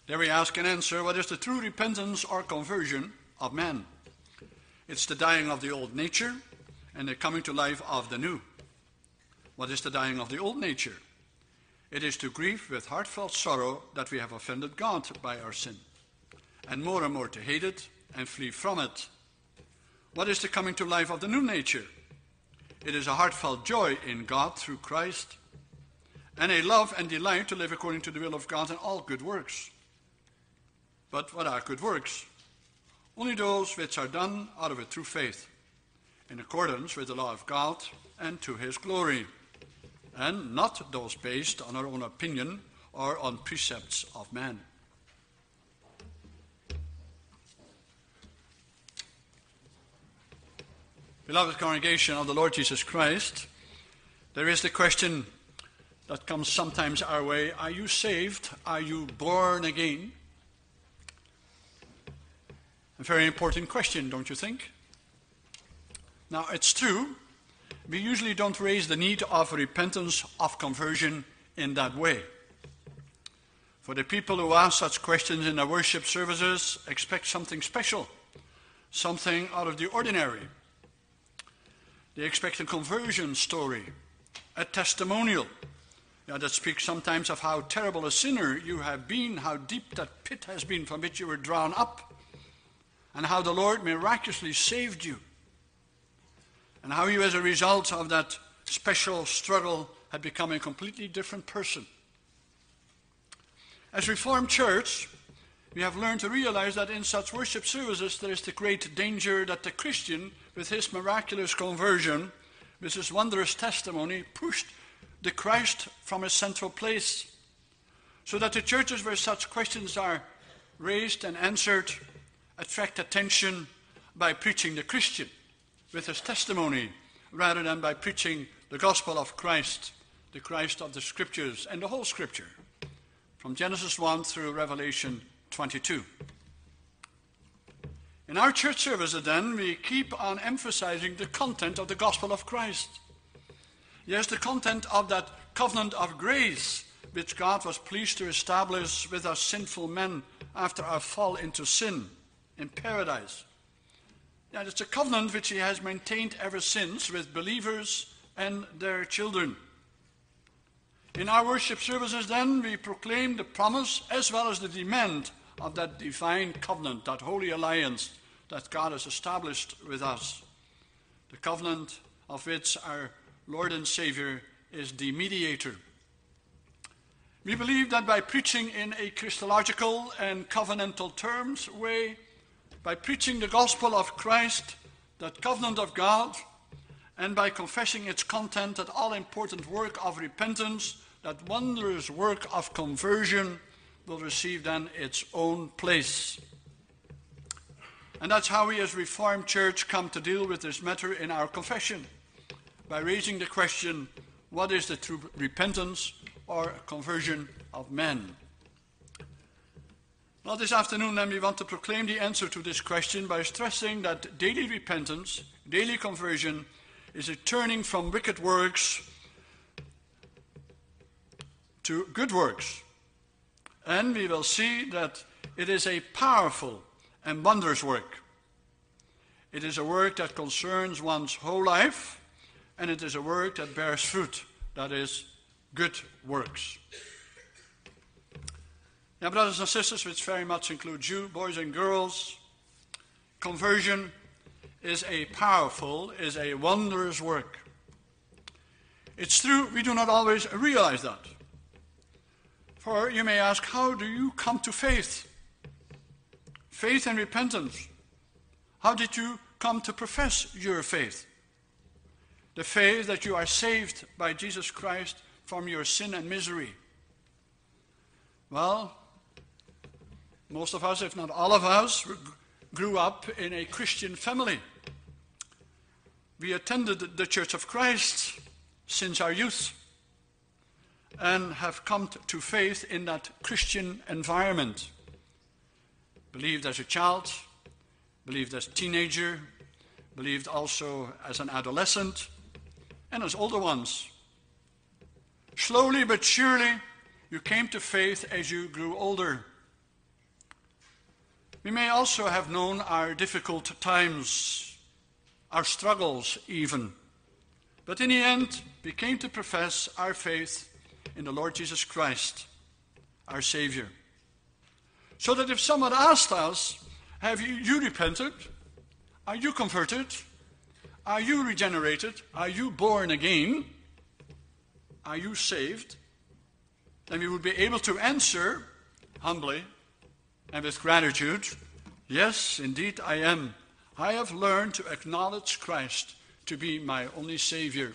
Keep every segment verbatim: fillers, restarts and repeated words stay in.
There we ask and answer, what is the true repentance or conversion of man? It's the dying of the old nature and the coming to life of the new. What is the dying of the old nature? It is to grieve with heartfelt sorrow that we have offended God by our sin, and more and more to hate it and flee from it. What is the coming to life of the new nature? It is a heartfelt joy in God through Christ, and a love and delight to live according to the will of God in all good works. But what are good works? Only those which are done out of a true faith, in accordance with the law of God and to his glory, and not those based on our own opinion or on precepts of man. Beloved congregation of the Lord Jesus Christ, there is the question that comes sometimes our way, are you saved? Are you born again? A very important question, don't you think? Now, it's true, we usually don't raise the need of repentance, of conversion in that way. For the people who ask such questions in their worship services, expect something special, something out of the ordinary. They expect a conversion story, a testimonial, yeah, that speaks sometimes of how terrible a sinner you have been, how deep that pit has been from which you were drawn up, and how the Lord miraculously saved you, and how you, as a result of that special struggle, had become a completely different person. As Reformed Church, we have learned to realize that in such worship services there is the great danger that the Christian, with his miraculous conversion, with his wondrous testimony, pushed the Christ from his central place, so that the churches where such questions are raised and answered attract attention by preaching the Christian with his testimony, rather than by preaching the gospel of Christ, the Christ of the Scriptures and the whole Scripture, from Genesis one through Revelation twenty-two. In our church services, then, we keep on emphasizing the content of the gospel of Christ. Yes, the content of that covenant of grace which God was pleased to establish with us sinful men after our fall into sin in paradise. Yeah, it's a covenant which he has maintained ever since with believers and their children. In our worship services, then, we proclaim the promise as well as the demand of that divine covenant, that holy alliance that God has established with us. The covenant of which our Lord and Savior is the mediator. We believe that by preaching in a Christological and covenantal terms way, by preaching the gospel of Christ, that covenant of God, and by confessing its content, that all-important work of repentance, that wondrous work of conversion, will receive then its own place. And that's how we as Reformed Church come to deal with this matter in our confession, by raising the question, what is the true repentance or conversion of men? Well, this afternoon then we want to proclaim the answer to this question by stressing that daily repentance, daily conversion, is a turning from wicked works to good works. And we will see that it is a powerful and wondrous work. It is a work that concerns one's whole life, and it is a work that bears fruit, that is, good works. Now, brothers and sisters, which very much includes you, boys and girls, conversion is a powerful, is a wondrous work. It's true, we do not always realize that. For you may ask, how do you come to faith? Faith and repentance. How did you come to profess your faith? The faith that you are saved by Jesus Christ from your sin and misery. Well, most of us, if not all of us, grew up in a Christian family. We attended the Church of Christ since our youth and have come to faith in that Christian environment. Believed as a child, believed as a teenager, believed also as an adolescent, and as older ones. Slowly but surely, you came to faith as you grew older. We may also have known our difficult times, our struggles even. But in the end, we came to profess our faith in the Lord Jesus Christ, our Savior. So that if someone asked us, have you, you repented? Are you converted? Are you regenerated? Are you born again? Are you saved? Then we would be able to answer humbly and with gratitude, yes, indeed I am. I have learned to acknowledge Christ to be my only Savior.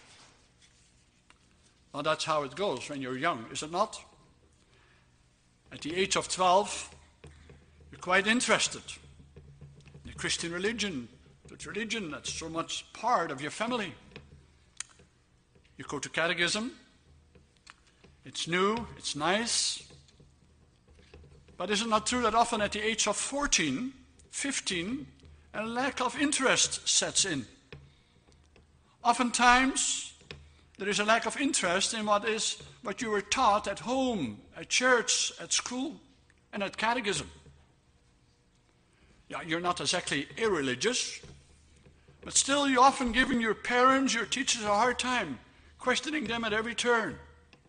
Well, that's how it goes when you're young, is it not? At the age of twelve, you're quite interested in the Christian religion, the religion that's so much part of your family. You go to catechism. It's new, it's nice. But is it not true that often at the age of fourteen, fifteen, a lack of interest sets in? Oftentimes, there is a lack of interest in what is what you were taught at home, at church, at school, and at catechism. Yeah, you're not exactly irreligious, but still you're often giving your parents, your teachers a hard time, questioning them at every turn.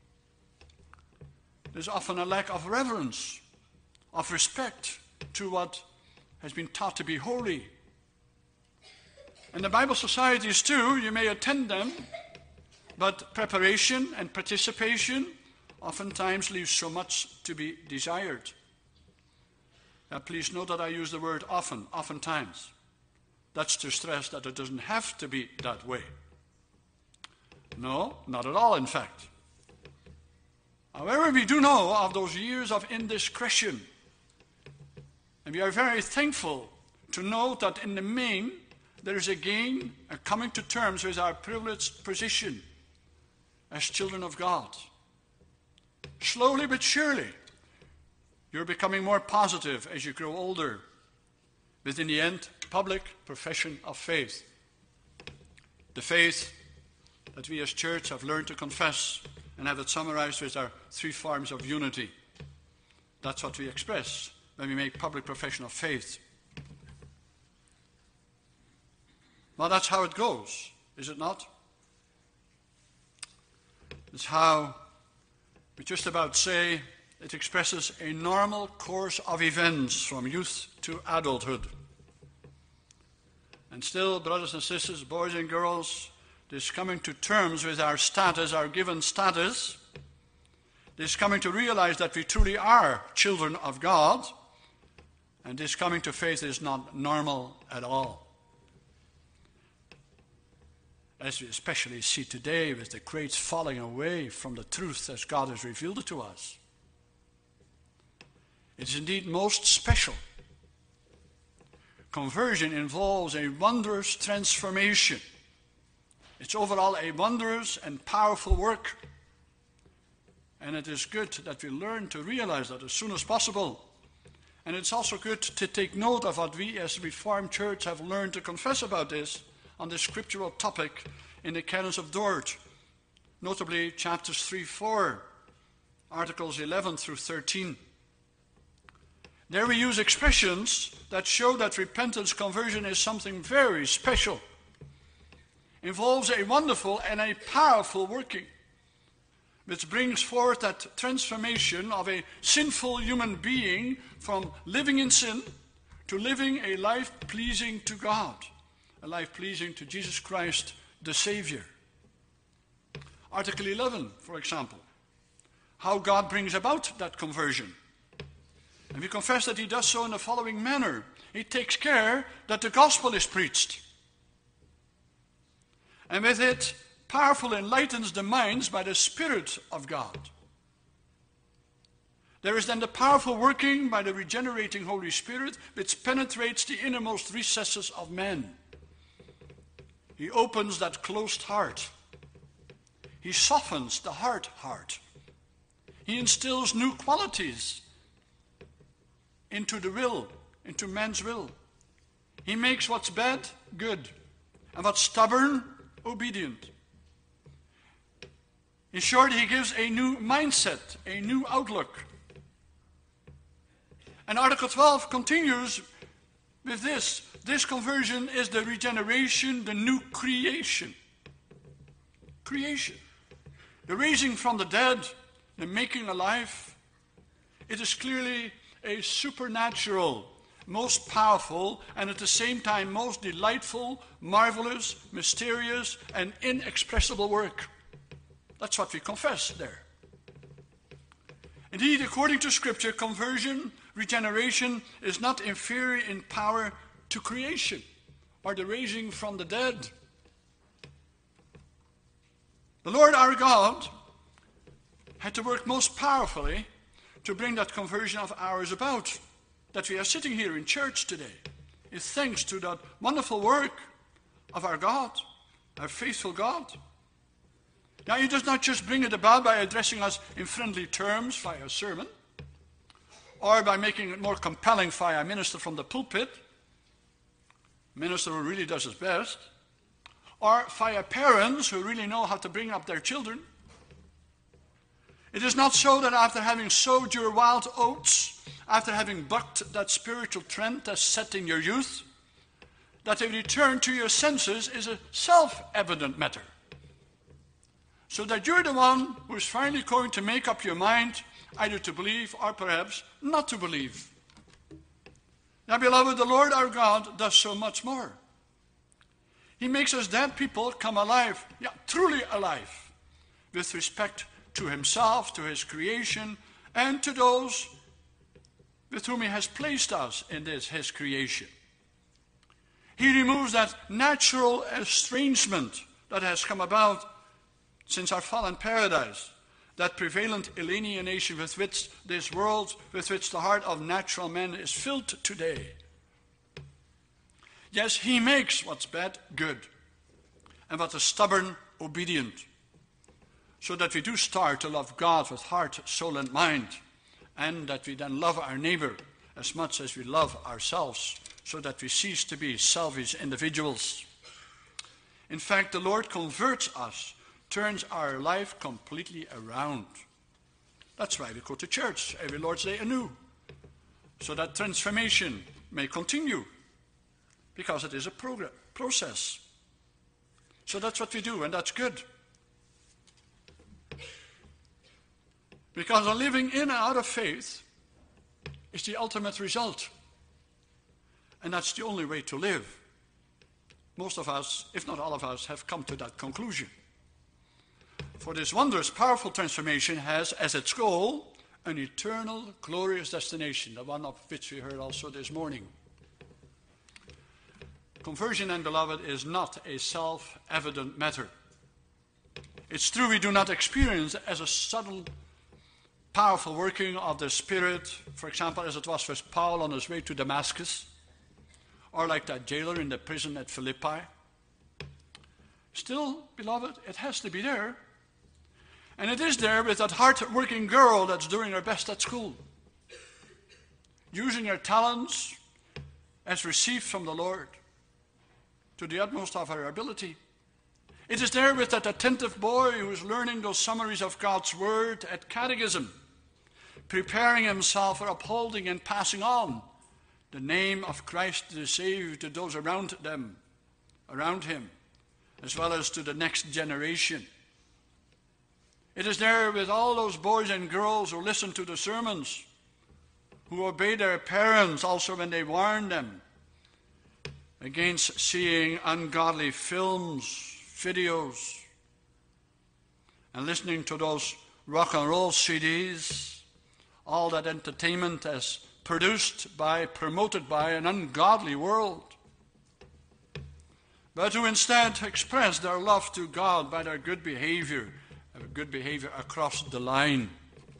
There's often a lack of reverence, of respect to what has been taught to be holy. And the Bible societies too, you may attend them, but preparation and participation oftentimes leaves so much to be desired. Now please note that I use the word often, oftentimes. That's to stress that it doesn't have to be that way. No, not at all, in fact. However, we do know of those years of indiscretion. And we are very thankful to note that in the main, there is again a coming to terms with our privileged position as children of God. Slowly but surely, you're becoming more positive as you grow older. But in the end, public profession of faith. The faith that we as church have learned to confess and have it summarized with our three forms of unity. That's what we express when we make public profession of faith. Well, that's how it goes, is it not? It's how we just about say it expresses a normal course of events from youth to adulthood. And still, brothers and sisters, boys and girls, this coming to terms with our status, our given status, this coming to realize that we truly are children of God, and this coming to faith is not normal at all. As we especially see today with the great falling away from the truth as God has revealed it to us. It is indeed most special. Conversion involves a wondrous transformation. It's overall a wondrous and powerful work. And it is good that we learn to realize that as soon as possible. And it's also good to take note of what we as Reformed Church have learned to confess about this on this scriptural topic in the Canons of Dort, notably chapters three, four, articles eleven through thirteen. There we use expressions that show that repentance, conversion is something very special. Involves a wonderful and a powerful working, which brings forth that transformation of a sinful human being from living in sin to living a life pleasing to God, a life pleasing to Jesus Christ, the Savior. Article eleven, for example, how God brings about that conversion. And we confess that he does so in the following manner. He takes care that the gospel is preached. And with it, powerfully enlightens the minds by the Spirit of God. There is then the powerful working by the regenerating Holy Spirit, which penetrates the innermost recesses of man. He opens that closed heart. He softens the hard heart. He instills new qualities into the will, into man's will. He makes what's bad, good, and what's stubborn, obedient. In short, he gives a new mindset, a new outlook. And Article twelve continues with this. This conversion is the regeneration, the new creation. Creation. The raising from the dead, the making alive. It is clearly a supernatural, most powerful, and at the same time most delightful, marvelous, mysterious, and inexpressible work. That's what we confess there. Indeed, according to Scripture, conversion, regeneration is not inferior in power to creation or the raising from the dead. The Lord our God had to work most powerfully to bring that conversion of ours about, that we are sitting here in church today. It's thanks to that wonderful work of our God, our faithful God. Now, He does not just bring it about by addressing us in friendly terms via a sermon, or by making it more compelling via a minister from the pulpit, a minister who really does his best, or via parents who really know how to bring up their children. It is not so that after having sowed your wild oats, after having bucked that spiritual trend that's set in your youth, that a return to your senses is a self-evident matter. So that you're the one who is finally going to make up your mind either to believe or perhaps not to believe. Now, beloved, the Lord our God does so much more. He makes us dead people come alive, yeah, truly alive, with respect to Himself, to His creation, and to those with whom He has placed us in this, His creation. He removes that natural estrangement that has come about since our fallen paradise, that prevalent alienation with which this world, with which the heart of natural man is filled today. Yes, He makes what's bad good, and what is stubborn obedient, so that we do start to love God with heart, soul, and mind, and that we then love our neighbor as much as we love ourselves, so that we cease to be selfish individuals. In fact, the Lord converts us, turns our life completely around. That's why we go to church every Lord's Day anew, so that transformation may continue, because it is a progress, process. So that's what we do, and that's good. Because a living in and out of faith is the ultimate result. And that's the only way to live. Most of us, if not all of us, have come to that conclusion. For this wondrous, powerful transformation has as its goal an eternal, glorious destination, the one of which we heard also this morning. Conversion, then, beloved, is not a self-evident matter. It's true we do not experience as a subtle, powerful working of the Spirit, for example, as it was with Paul on his way to Damascus, or like that jailer in the prison at Philippi. Still, beloved, it has to be there. And it is there with that hard-working girl that's doing her best at school, using her talents as received from the Lord to the utmost of her ability. It is there with that attentive boy who is learning those summaries of God's Word at catechism, preparing himself for upholding and passing on the name of Christ the Savior to those around them, around him, as well as to the next generation. It is there with all those boys and girls who listen to the sermons, who obey their parents also when they warn them against seeing ungodly films, videos, and listening to those rock and roll C Ds, all that entertainment as produced by, promoted by an ungodly world, but who instead express their love to God by their good behavior, good behavior across the line.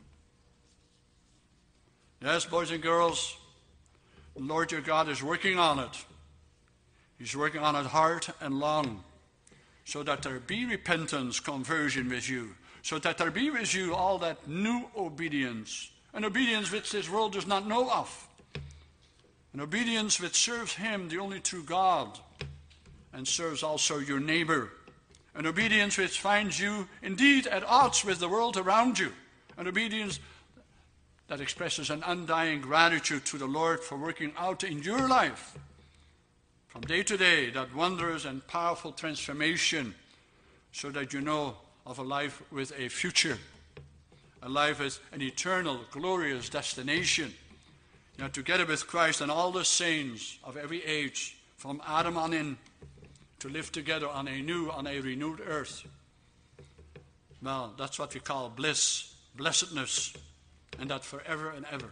Yes, boys and girls, the Lord your God is working on it. He's working on it hard and long, so that there be repentance, conversion with you, so that there be with you all that new obedience, an obedience which this world does not know of, an obedience which serves Him, the only true God, and serves also your neighbor, an obedience which finds you indeed at odds with the world around you, an obedience that expresses an undying gratitude to the Lord for working out in your life from day to day that wondrous and powerful transformation, so that you know of a life with a future, a life with an eternal, glorious destination. You know, together with Christ and all the saints of every age, from Adam on in, to live together on a new, on a renewed earth. Well, that's what we call bliss, blessedness, and that forever and ever.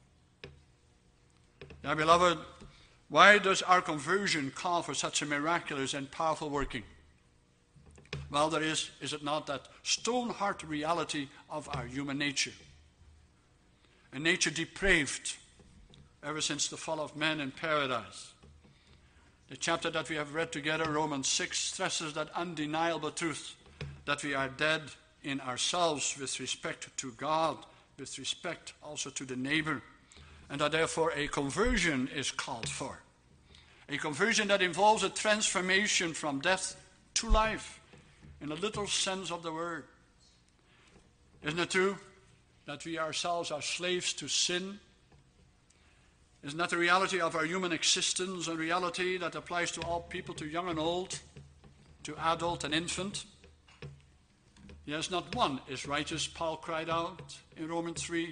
Now, beloved, why does our conversion call for such a miraculous and powerful working? Well, there is, is it not, that stone-hard reality of our human nature. A nature depraved ever since the fall of man in paradise. The chapter that we have read together, Romans six, stresses that undeniable truth, that we are dead in ourselves with respect to God, with respect also to the neighbor, and that therefore a conversion is called for. A conversion that involves a transformation from death to life, in a literal sense of the word. Isn't it true that we ourselves are slaves to sin? Isn't that the reality of our human existence, a reality that applies to all people, to young and old, to adult and infant? Yes, not one is righteous, Paul cried out in Romans three.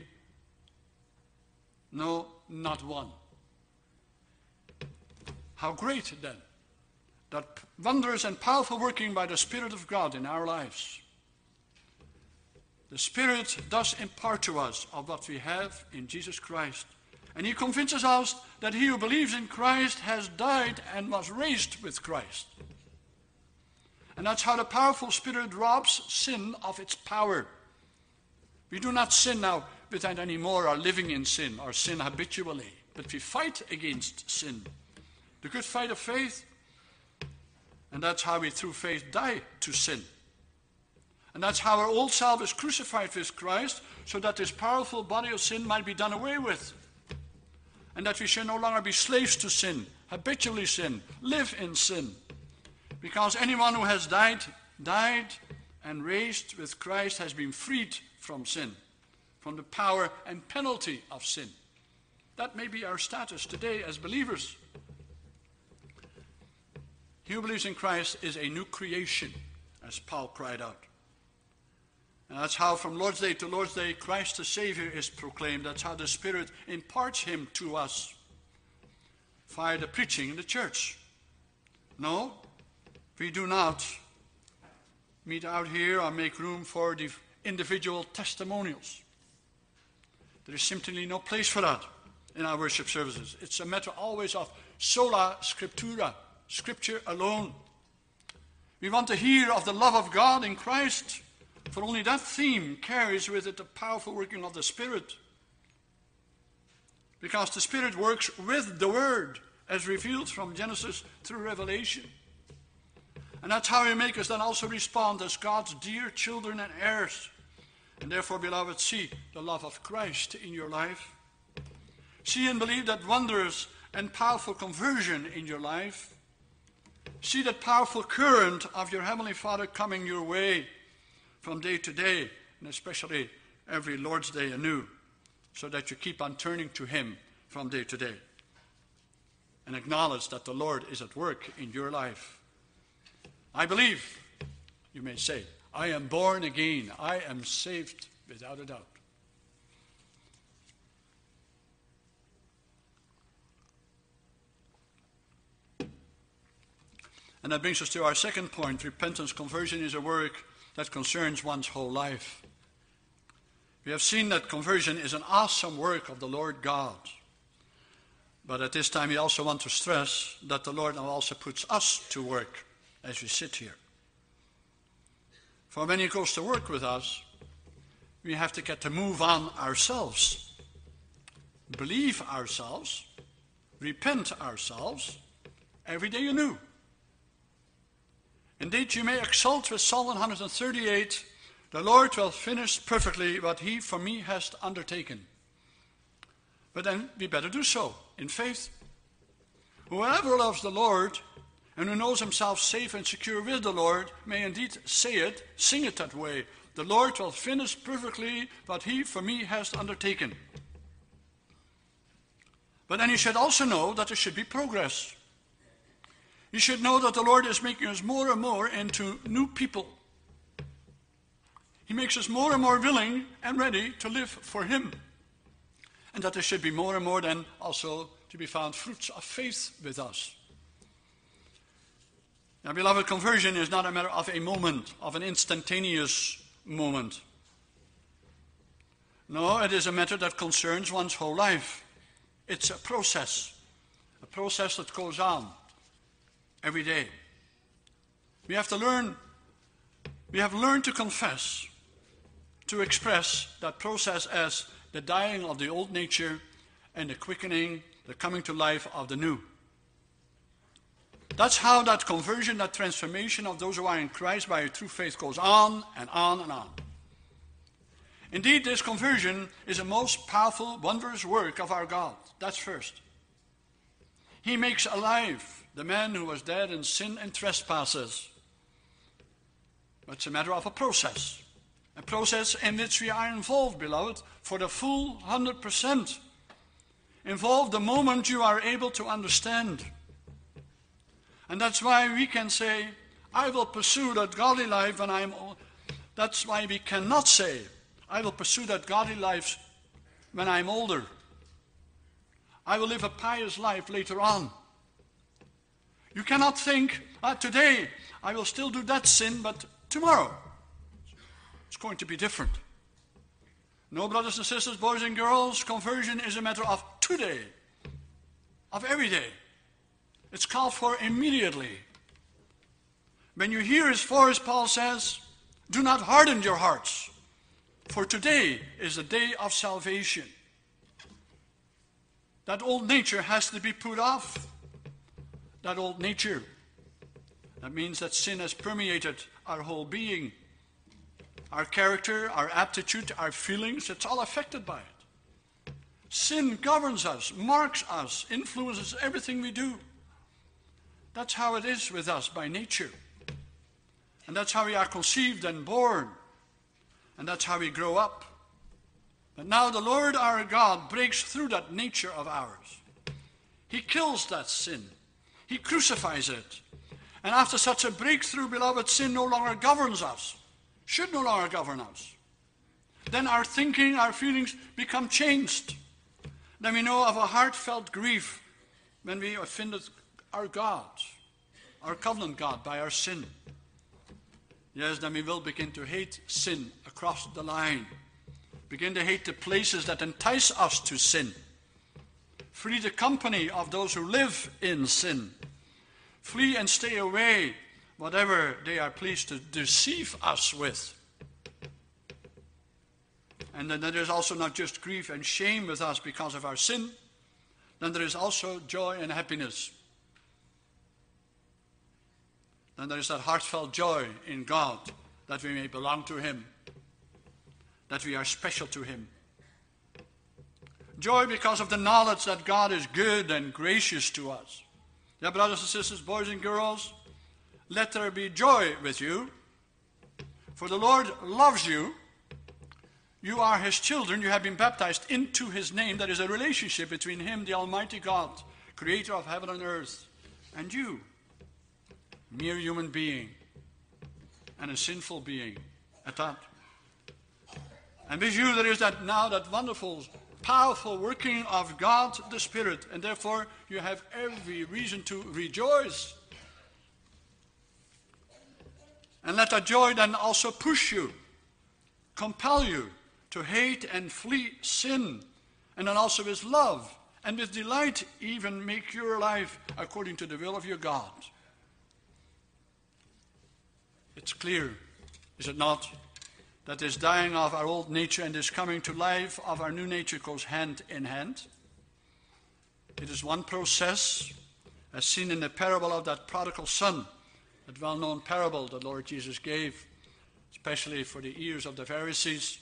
No, not one. How great, then, that wondrous and powerful working by the Spirit of God in our lives. The Spirit does impart to us of what we have in Jesus Christ. And he convinces us that he who believes in Christ has died and was raised with Christ. And that's how the powerful Spirit robs sin of its power. We do not sin now without any more or living in sin or sin habitually, but we fight against sin. The good fight of faith. And that's how we through faith die to sin. And that's how our old self is crucified with Christ, so that this powerful body of sin might be done away with. And that we shall no longer be slaves to sin, habitually sin, live in sin. Because anyone who has died, died and raised with Christ has been freed from sin, from the power and penalty of sin. That may be our status today as believers. He who believes in Christ is a new creation, as Paul cried out. And that's how from Lord's Day to Lord's Day, Christ the Savior is proclaimed. That's how the Spirit imparts him to us via the preaching in the church. No, we do not meet out here or make room for the individual testimonials. There is simply no place for that in our worship services. It's a matter always of sola scriptura, Scripture alone. We want to hear of the love of God in Christ, for only that theme carries with it the powerful working of the Spirit. Because the Spirit works with the Word, as revealed from Genesis through Revelation. And that's how He makes us then also respond as God's dear children and heirs. And therefore, beloved, see the love of Christ in your life. See and believe that wondrous and powerful conversion in your life. See that powerful current of your Heavenly Father coming your way from day to day, and especially every Lord's Day anew, so that you keep on turning to Him from day to day. And acknowledge that the Lord is at work in your life. I believe, you may say, I am born again. I am saved without a doubt. And that brings us to our second point. Repentance, conversion is a work that concerns one's whole life. We have seen that conversion is an awesome work of the Lord God. But at this time we also want to stress that the Lord now also puts us to work as we sit here. For when He goes to work with us, we have to get to move on ourselves, believe ourselves, repent ourselves every day anew. Indeed, you may exult with Psalm one hundred thirty-eight, the Lord will finish perfectly what He for me has undertaken. But then we better do so in faith. Whoever loves the Lord and who knows himself safe and secure with the Lord may indeed say it, sing it that way. The Lord will finish perfectly what he for me has undertaken. But then you should also know that there should be progress. You should know that the Lord is making us more and more into new people. He makes us more and more willing and ready to live for him. And that there should be more and more then also to be found fruits of faith with us. Now, beloved, conversion is not a matter of a moment, of an instantaneous moment. No, it is a matter that concerns one's whole life. It's a process, a process that goes on every day. We have to learn, we have learned to confess, to express that process as the dying of the old nature and the quickening, the coming to life of the new. That's how that conversion, that transformation of those who are in Christ by true faith goes on and on and on. Indeed, this conversion is a most powerful, wondrous work of our God. That's first. He makes alive the man who was dead in sin and trespasses. It's a matter of a process. A process in which we are involved, beloved, for the full one hundred percent. Involved the moment you are able to understand. And that's why we can say, I will pursue that godly life when I'm old. That's why we cannot say, I will pursue that godly life when I'm older. I will live a pious life later on. You cannot think, ah, today I will still do that sin, but tomorrow it's going to be different. No, brothers and sisters, boys and girls, conversion is a matter of today, of every day. It's called for immediately. When you hear his voice, Paul says, do not harden your hearts, for today is the day of salvation. That old nature has to be put off. That old nature. That means that sin has permeated our whole being. Our character, our aptitude, our feelings, it's all affected by it. Sin governs us, marks us, influences everything we do. That's how it is with us by nature. And that's how we are conceived and born. And that's how we grow up. But now the Lord our God breaks through that nature of ours. He kills that sin. He crucifies it. And after such a breakthrough, beloved, sin no longer governs us. Should no longer govern us. Then our thinking, our feelings become changed. Then we know of a heartfelt grief when we offended our God, our covenant God, by our sin. Yes, then we will begin to hate sin across the line. Begin to hate the places that entice us to sin. Flee the company of those who live in sin. Flee and stay away whatever they are pleased to deceive us with. And then there is also not just grief and shame with us because of our sin. Then there is also joy and happiness. Then there is that heartfelt joy in God that we may belong to him, that we are special to him. Joy because of the knowledge that God is good and gracious to us. Yeah, brothers and sisters, boys and girls, let there be joy with you, for the Lord loves you. You are his children. You have been baptized into his name. There is a relationship between him, the Almighty God, creator of heaven and earth, and you, mere human being, and a sinful being at that. And with you there is that now that wonderful, powerful working of God the Spirit, and therefore you have every reason to rejoice. And let that joy then also push you, compel you to hate and flee sin, and then also with love and with delight even make your life according to the will of your God. It's clear, is it not, that this dying of our old nature and this coming to life of our new nature goes hand in hand. It is one process, as seen in the parable of that prodigal son, that well-known parable the Lord Jesus gave, especially for the ears of the Pharisees.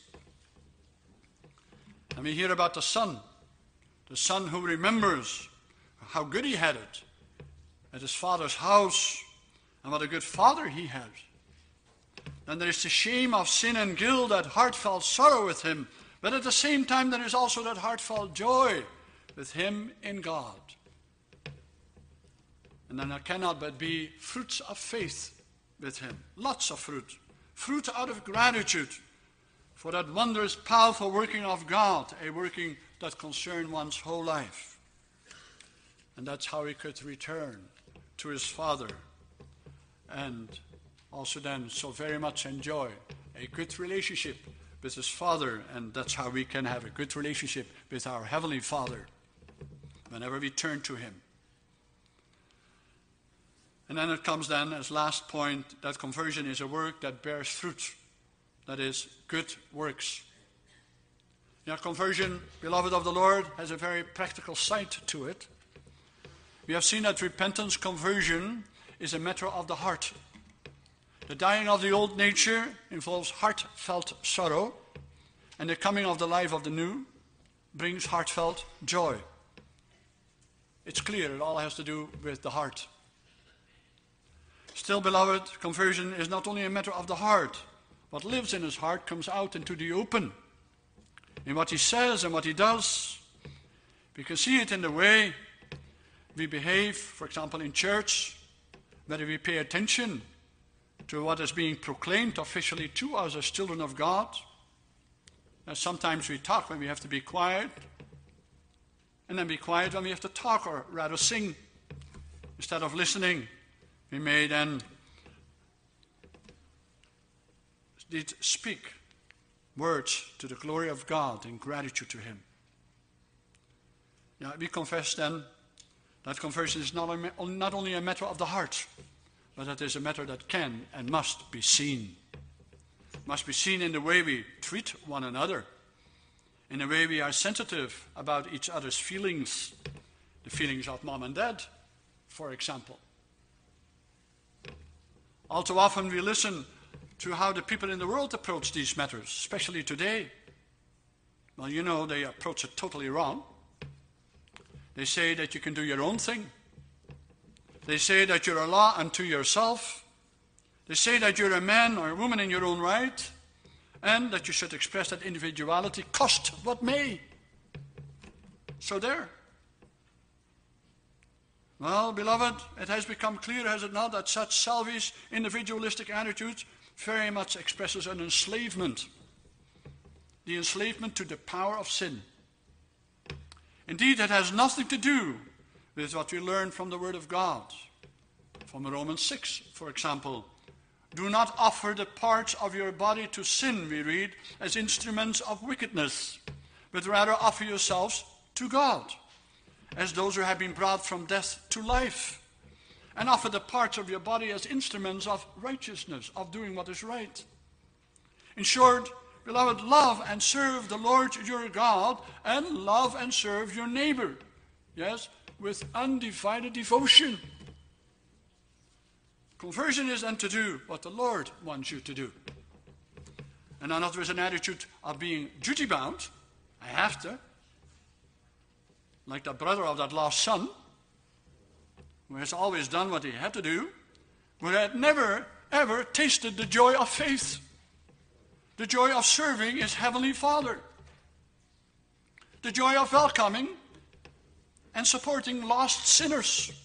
And we hear about the son, the son who remembers how good he had it at his father's house, and what a good father he had. Then there is the shame of sin and guilt, that heartfelt sorrow with him. But at the same time, there is also that heartfelt joy with him in God. And then there cannot but be fruits of faith with him. Lots of fruit. Fruit out of gratitude for that wondrous, powerful working of God, a working that concerns one's whole life. And that's how he could return to his Father and also then so very much enjoy a good relationship with his Father. And that's how we can have a good relationship with our Heavenly Father whenever we turn to him. And then it comes then as last point that conversion is a work that bears fruit. That is, good works. Yeah, conversion, beloved of the Lord, has a very practical side to it. We have seen that repentance, conversion, is a matter of the heart. The dying of the old nature involves heartfelt sorrow, and the coming of the life of the new brings heartfelt joy. It's clear, it all has to do with the heart. Still, beloved, conversion is not only a matter of the heart. What lives in his heart comes out into the open, in what he says and what he does. We can see it in the way we behave, for example, in church, whether we pay attention to what is being proclaimed officially to us as children of God. And sometimes we talk when we have to be quiet, and then be quiet when we have to talk, or rather sing. Instead of listening, we may then speak words to the glory of God in gratitude to him. Yeah, we confess then that conversion is not, a, not only a matter of the heart, but it is a matter that can and must be seen. Must be seen in the way we treat one another, in the way we are sensitive about each other's feelings, the feelings of mom and dad, for example. All too often we listen to how the people in the world approach these matters, especially today. Well, you know, they approach it totally wrong. They say that you can do your own thing. They say that you're a law unto yourself. They say that you're a man or a woman in your own right, and that you should express that individuality, cost what may. So there. Well, beloved, it has become clear, has it not, that such selfish, individualistic attitudes very much expresses an enslavement. The enslavement to the power of sin. Indeed, it has nothing to do with what we learn from the Word of God. From Romans six, for example. Do not offer the parts of your body to sin, we read, as instruments of wickedness, but rather offer yourselves to God, as those who have been brought from death to life, and offer the parts of your body as instruments of righteousness, of doing what is right. In short, beloved, love and serve the Lord your God, and love and serve your neighbor. Yes, with undivided devotion. Conversion is then to do what the Lord wants you to do. And not with an attitude of being duty-bound. I have to. Like the brother of that lost son, who has always done what he had to do, who had never, ever tasted the joy of faith. The joy of serving his heavenly Father. The joy of welcoming and supporting lost sinners.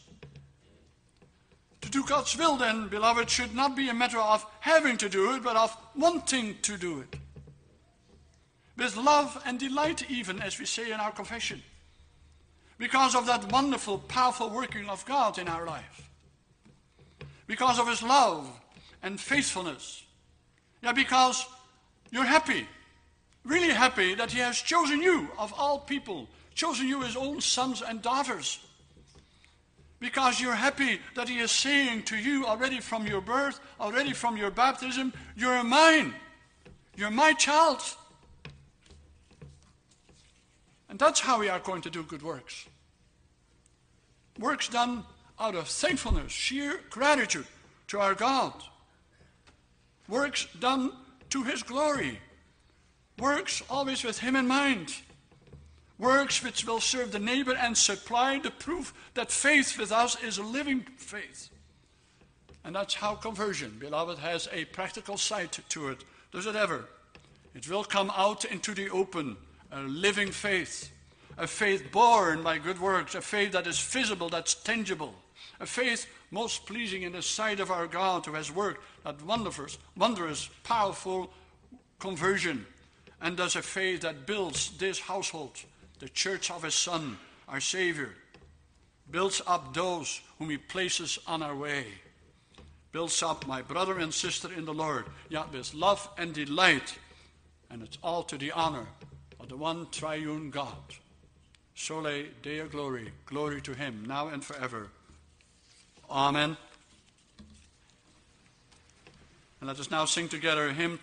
To do God's will, then, beloved, should not be a matter of having to do it, but of wanting to do it. With love and delight, even, as we say in our confession. Because of that wonderful, powerful working of God in our life. Because of his love and faithfulness. Yeah, because you're happy, really happy that he has chosen you, of all people, chosen you his own sons and daughters. Because you're happy that he is saying to you already from your birth, already from your baptism, you're mine. You're my child. And that's how we are going to do good works. Works done out of thankfulness, sheer gratitude to our God. Works done to his glory. Works always with him in mind. Works which will serve the neighbor and supply the proof that faith with us is a living faith. And that's how conversion, beloved, has a practical side to it. Does it ever? It will come out into the open, a living faith, a faith born by good works, a faith that is visible, that's tangible, a faith most pleasing in the sight of our God, who has worked that wondrous, wondrous, powerful conversion, and does a faith that builds this household, the church of his Son, our Savior, builds up those whom he places on our way, builds up my brother and sister in the Lord, yet with love and delight, and it's all to the honor of the one triune God. Sole Deo Glory, glory to him, now and forever. Amen. And let us now sing together hymn